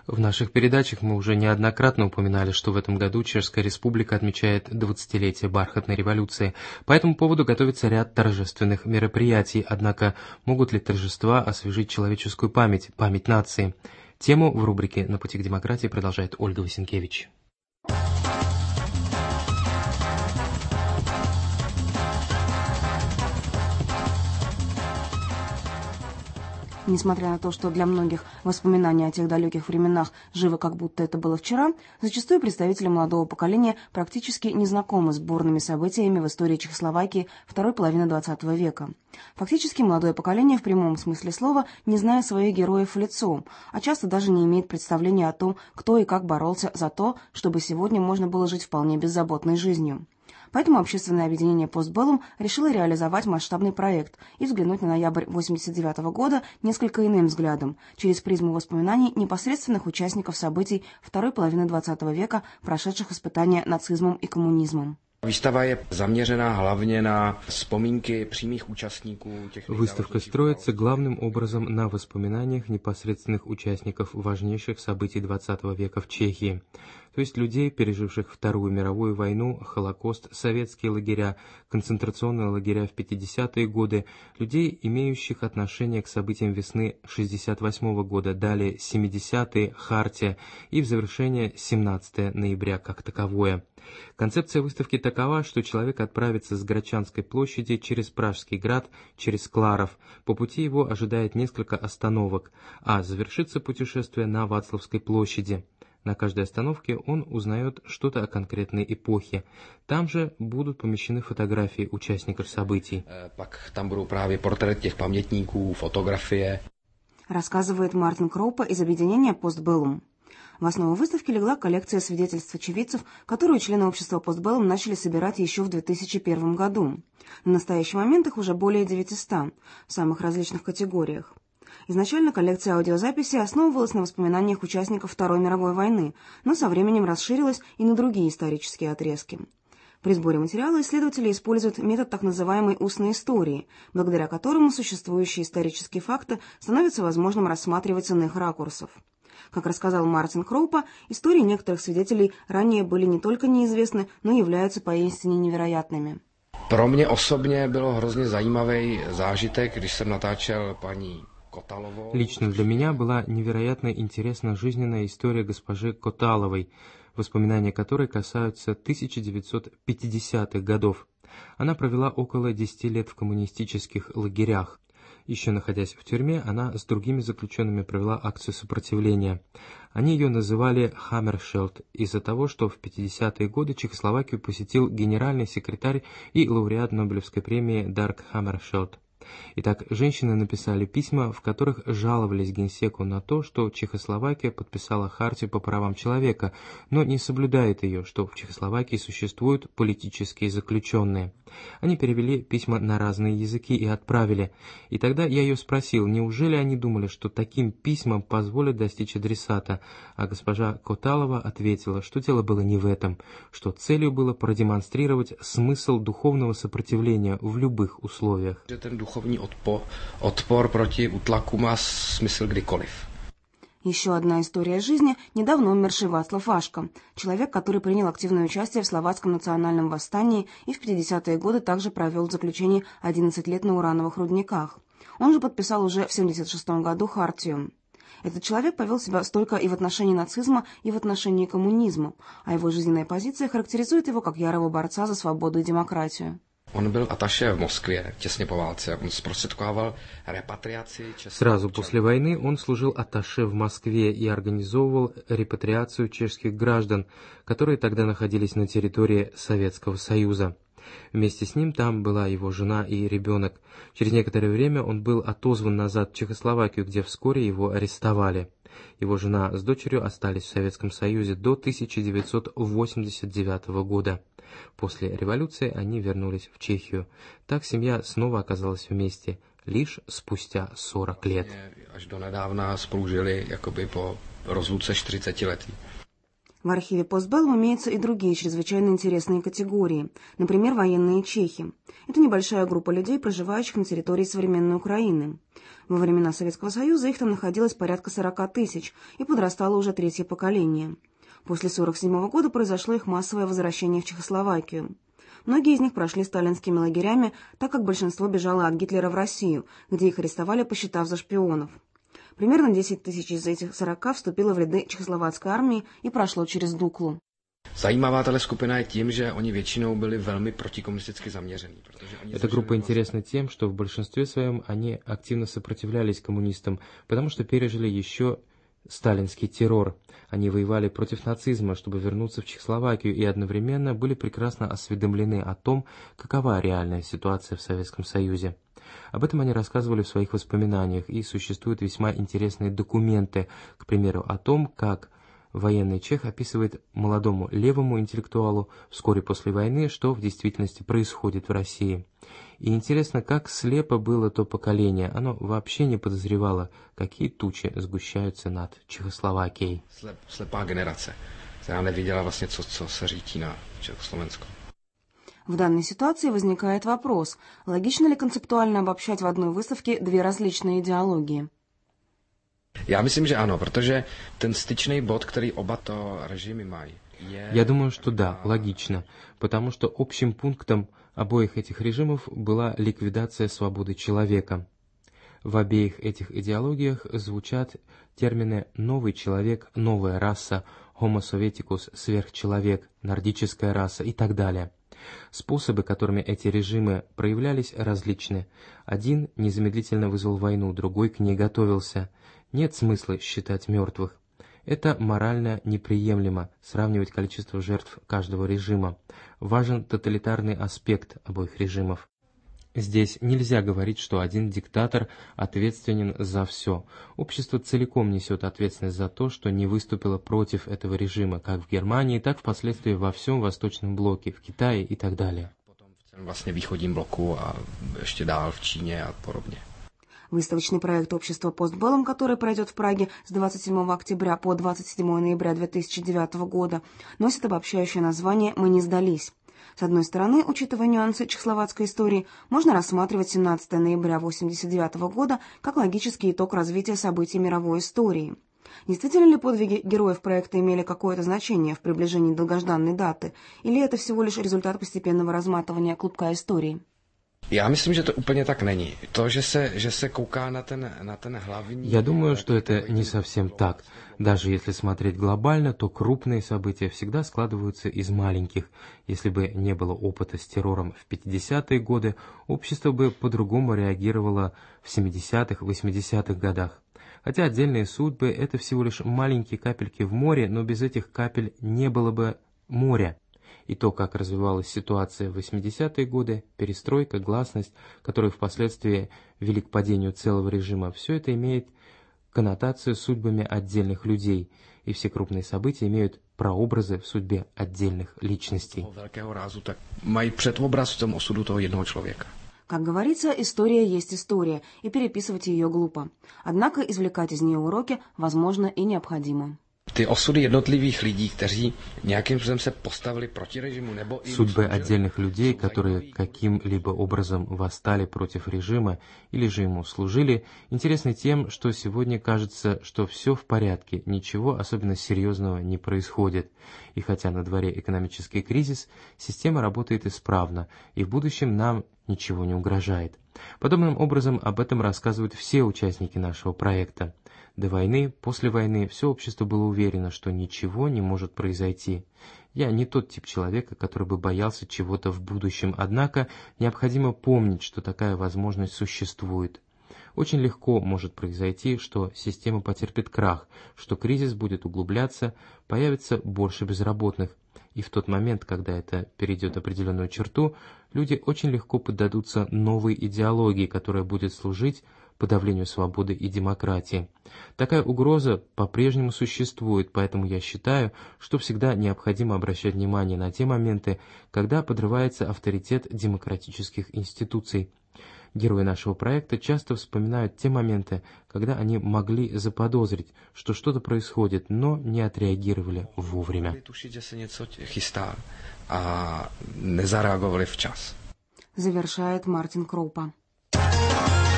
В наших передачах мы уже неоднократно упоминали, что в этом году Чешская Республика отмечает 20-летие бархатной революции. По этому поводу готовится ряд торжественных мероприятий, однако могут ли торжества освежить человеческую память, память нации? Тему в рубрике «На пути к демократии» продолжает Ольга Васенкевич. Несмотря на то, что для многих воспоминания о тех далеких временах живы, как будто это было вчера, зачастую представители молодого поколения практически не знакомы с бурными событиями в истории Чехословакии второй половины XX века. Фактически молодое поколение в прямом смысле слова не знает своих героев в лицо, а часто даже не имеет представления о том, кто и как боролся за то, чтобы сегодня можно было жить вполне беззаботной жизнью. Поэтому общественное объединение «Постбеллум» решило реализовать масштабный проект и взглянуть на ноябрь 1989 года несколько иным взглядом, через призму воспоминаний непосредственных участников событий второй половины XX века, прошедших испытания нацизмом и коммунизмом. Выставка строится главным образом на воспоминаниях непосредственных участников важнейших событий XX века в Чехии, то есть людей, переживших Вторую мировую войну, Холокост, советские лагеря, концентрационные лагеря в 50-е годы, людей, имеющих отношение к событиям весны 1968 года, далее 70-е, Хартия и в завершение 17 ноября как таковое. Концепция выставки такова, что человек отправится с Грачанской площади через Пражский град, через Кларов. По пути его ожидает несколько остановок, а завершится путешествие на Вацлавской площади. На каждой остановке он узнает что-то о конкретной эпохе. Там же будут помещены фотографии участников событий. Pak tam budou právě portréty těch pamětníků, fotografie. Рассказывает Мартин Кроупа из объединения «Постбеллум». В основу выставки легла коллекция свидетельств очевидцев, которую члены общества «Постбеллум» начали собирать еще в 2001 году. На настоящий момент их уже более 900 в самых различных категориях. Изначально коллекция аудиозаписей основывалась на воспоминаниях участников Второй мировой войны, но со временем расширилась и на другие исторические отрезки. При сборе материала исследователи используют метод так называемой устной истории, благодаря которому существующие исторические факты становится возможным рассматривать с иных ракурсов. Как рассказал Мартин Кроупа, истории некоторых свидетелей ранее были не только неизвестны, но и являются поистине невероятными. Pro mě osobně bylo hrozně zajímavý zážitek, když jsem natáčel paní Kotalovou. Лично для меня была невероятно интересна жизненная история госпожи Коталовой, воспоминания которой касаются 1950-х годов. Она провела около 10 лет в коммунистических лагерях. Еще находясь в тюрьме, она с другими заключенными провела акцию сопротивления. Они ее называли «Хаммершельд» из-за того, что в 50-е годы Чехословакию посетил генеральный секретарь и лауреат Нобелевской премии Дарк Хаммершельд. Итак, женщины написали письма, в которых жаловались генсеку на то, что Чехословакия подписала Хартию по правам человека, но не соблюдает ее, что в Чехословакии существуют политические заключенные. Они перевели письма на разные языки и отправили. И тогда я ее спросил, неужели они думали, что таким письмам позволят достичь адресата, а госпожа Коталова ответила, что дело было не в этом, что целью было продемонстрировать смысл духовного сопротивления в любых условиях. Духовный отпор против утlaku má смысл kdykoliv. Еще одна история жизни – недавно умерший Вацлав Ашка, человек, который принял активное участие в словацком национальном восстании и в 50-е годы также провел в заключении 11 лет на урановых рудниках. Он же подписал уже в 1976 году Хартию. Этот человек повел себя стойко и в отношении нацизма, и в отношении коммунизма, а его жизненная позиция характеризует его как ярого борца за свободу и демократию. Он был атташе в Москве, тесно по войне. Он спроституковал репатриацию чешских. Сразу после войны он служил атташе в Москве и организовывал репатриацию чешских граждан, которые тогда находились на территории Советского Союза. Вместе с ним там была его жена и ребенок. Через некоторое время он был отозван назад в Чехословакию, где вскоре его арестовали. Его жена с дочерью остались в Советском Союзе до 1989 года. После революции они вернулись в Чехию. Так семья снова оказалась вместе, лишь спустя 40 лет. Až do nedávna spolu žili, jakoby po rozluce 40 letí. В архиве Постбеллум имеются и другие чрезвычайно интересные категории, например, военные чехи. Это небольшая группа людей, проживающих на территории современной Украины. Во времена Советского Союза их там находилось порядка 40 тысяч, и подрастало уже третье поколение. После 1947 года произошло их массовое возвращение в Чехословакию. Многие из них прошли сталинскими лагерями, так как большинство бежало от Гитлера в Россию, где их арестовали, посчитав за шпионов. Примерно 10 тысяч из этих 40 вступило в ряды чехословацкой армии и прошло через Дуклу. Zajímavá tato skupina je tím, že oni většinou byli velmi protikomunisticky zaměření. Эта группа интересна тем, что в большинстве своем они активно сопротивлялись коммунистам, потому что пережили еще сталинский террор. Они воевали против нацизма, чтобы вернуться в Чехословакию, и одновременно были прекрасно осведомлены о том, какова реальная ситуация в Советском Союзе. Об этом они рассказывали в своих воспоминаниях, и существуют весьма интересные документы, к примеру, о том, как военный чех описывает молодому левому интеллектуалу вскоре после войны, что в действительности происходит в России. И интересно, как слепо было то поколение, оно вообще не подозревало, какие тучи сгущаются над Чехословакией. Слепá generace, která neviděla vlastně, co se řítí na Československu. В данной ситуации возникает вопрос, логично ли концептуально обобщать в одной выставке две различные идеологии? Já myslím, že ano, protože ten styčný bod, který oba to režimy mají, Я думаю, что да, логично, потому что общим пунктом обоих этих режимов была ликвидация свободы человека. В обеих этих идеологиях звучат термины «новый человек», «новая раса», «homo sovieticus», «сверхчеловек», «нордическая раса» и так далее. Способы, которыми эти режимы проявлялись, различны. Один незамедлительно вызвал войну, другой к ней готовился. Нет смысла считать мертвых. Это морально неприемлемо сравнивать количество жертв каждого режима. Важен тоталитарный аспект обоих режимов. Здесь нельзя говорить, что один диктатор ответственен за все. Общество целиком несет ответственность за то, что не выступило против этого режима, как в Германии, так впоследствии во всем Восточном блоке, в Китае и так далее. Vlastně východním bloku a ještě dál v Číně a podobně. Выставочный проект общества «Постбеллум», который пройдет в Праге с 27 октября по 27 ноября 2009 года, носит обобщающее название «Мы не сдались». С одной стороны, учитывая нюансы чехословацкой истории, можно рассматривать 17 ноября 1989 года как логический итог развития событий мировой истории. Действительно ли подвиги героев проекта имели какое-то значение в приближении долгожданной даты, или это всего лишь результат постепенного разматывания клубка истории? Já myslím, že to úplně tak není. To, že se kouká na ten hlavní... Я думаю, что это не совсем так. Даже если смотреть глобально, то крупные события всегда складываются из маленьких. Если бы не было опыта с террором в 50-е годы, общество бы по-другому реагировало в 70-х, 80-х годах. Хотя отдельные судьбы — это всего лишь маленькие капельки в море, но без этих капель не было бы моря. И то, как развивалась ситуация в 80-е годы, перестройка, гласность, которые впоследствии вели к падению целого режима, все это имеет коннотацию с судьбами отдельных людей, и все крупные события имеют прообразы в судьбе отдельных личностей. Mají předobraz v tom osudu toho jednoho člověka. Как говорится, история есть история, и переписывать ее глупо. Однако извлекать из нее уроки возможно и необходимо. Ty osudy jednotlivých lidí, kteří nějakým způsobem se postavili proti režimu, nebo Судьбы отдельных людей, которые каким-либо образом восстали против режима или же ему служили, интересны тем, что сегодня кажется, что все в порядке, ничего особенно серьезного не происходит. И хотя на дворе экономический кризис, система работает исправно, и в будущем нам ничего не угрожает. Подобным образом об этом рассказывают все участники нашего проекта. До войны, после войны все общество было уверено, что ничего не может произойти. Я не тот тип человека, который бы боялся чего-то в будущем, однако необходимо помнить, что такая возможность существует. Очень легко может произойти, что система потерпит крах, что кризис будет углубляться, появится больше безработных. И в тот момент, когда это перейдет определенную черту, люди очень легко поддадутся новой идеологии, которая будет служить подавлению свободы и демократии. Такая угроза по-прежнему существует, поэтому я считаю, что всегда необходимо обращать внимание на те моменты, когда подрывается авторитет демократических институций. Герои нашего проекта часто вспоминают те моменты, когда они могли заподозрить, что что-то происходит, но не отреагировали вовремя. Завершает Мартин Кроупа.